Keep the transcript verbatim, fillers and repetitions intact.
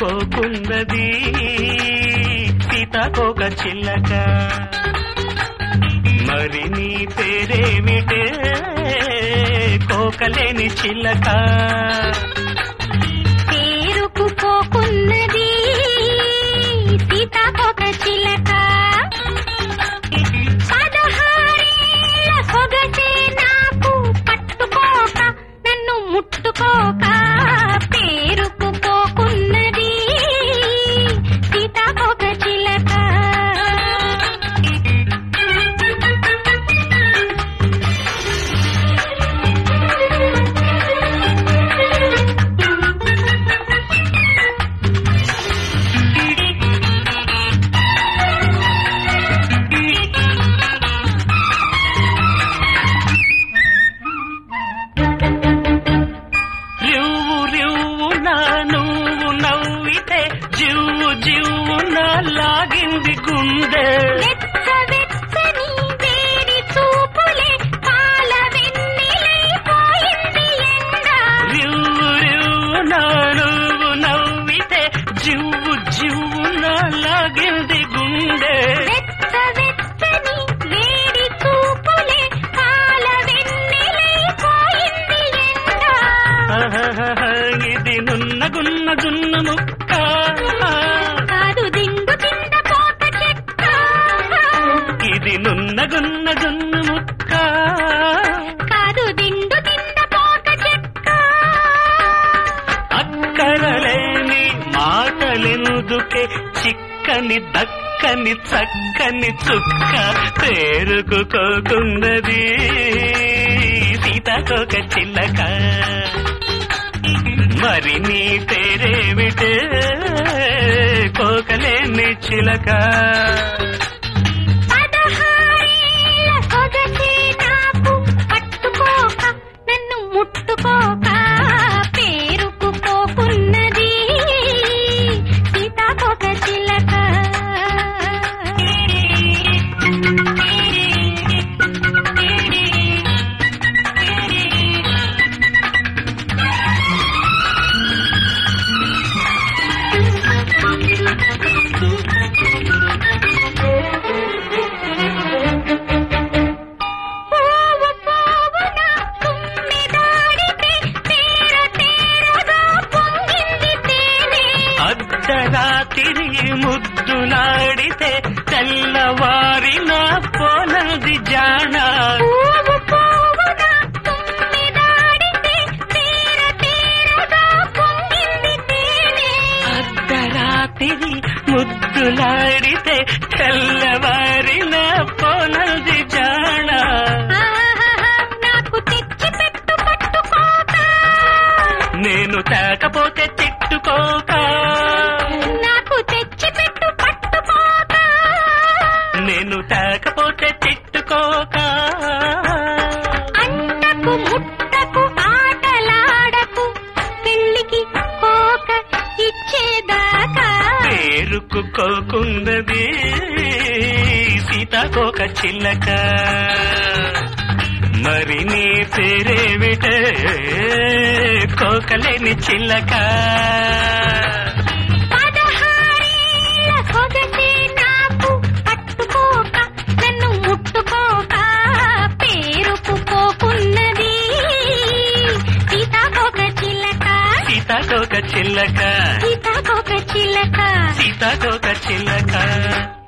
కోకున్నది సీతాకోక చిల్లక మరి నీ పేరేమిటే కోకలేని చిల్లక పేరుకు కోకున్నది సీతాకోక చిల్లక పదహారేళ్ల సొగసే నాకు పట్టుకోక నన్ను ముట్టుకోక పేరుకు కోకున్నది సీతాకోక చిల్లక లాగింది గుండె వెచ్చని వేడి చూపులే పాల వెన్నెలైపోయింది ఎండ రివ్వు రివ్వున నువ్వు నవ్వితే జివ్వు జివ్వున లాగింది గుండె వెచ్చని వేడి చూపులే పాల వెన్నెలైపోయింది ఎండ ఇది నున్న గున్న జున్న ముక్క ఇది నున్న గున్న జున్ను ముక్క కాదు దిండు తింద పోత చెక్క అక్కరలేని మాటలెందుకే చిక్కని దక్కని చక్కని చుక్క పేరుకు కోకున్నది సీతాకోక చిల్లక మరి నీ పేరేమిటే కోకలేని చిలక ముట్టుకోక పేరుకు కోకున్నది సీతాకోక చిల్లక అర్ధరాత్రి ముద్దులాడితే తెల్లవారిన పోనది జాణ అర్ధరాత్రి ముద్దులాడితే తెల్లవారిన పోనది జాణ నాకు తెచ్చి పెట్టు పట్టుకోక నేను తేకపోతే తిట్టుకోక నాకు తెచ్చి పెట్టు పట్టుకోక నేను తేకపోతే తిట్టుకోక అంటకు ముట్టకు ఆటలాడకు పెళ్లికి కోక ఇచ్చేదాకా పేరుకు కోకున్నది సీతాకోక చిల్లక మరి నీ పేరేమిటే కోకలేని చిల్లక పదహారేళ్ల సొగసే నాకు పట్టుకోక నన్ను ముట్టుకోక పేరుకు కోకున్నది సీతాకోక చిల్లక సీతాకోక చిల్లక సీతాకోక చిల్లక సీతాకోక చిల్లక